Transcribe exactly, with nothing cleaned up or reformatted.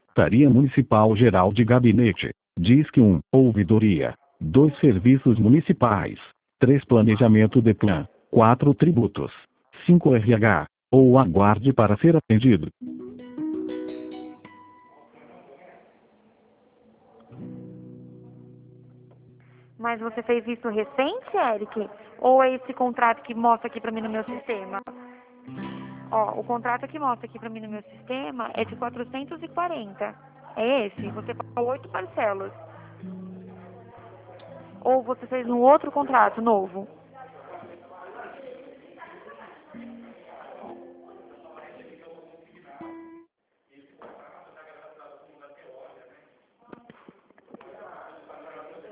Secretaria Municipal Geral de Gabinete. Disque um, ouvidoria. dois, serviços municipais. três, planejamento de plan. quatro, tributos. cinco, R H. Ou aguarde para ser atendido. Mas você fez isso recente, Eric? Ou é esse contrato que mostra aqui pra mim no meu sistema? Ó, o contrato que mostra aqui pra mim no meu sistema é de quatrocentos e quarenta. É esse? Você pagou oito parcelas. Ou você fez um outro contrato novo?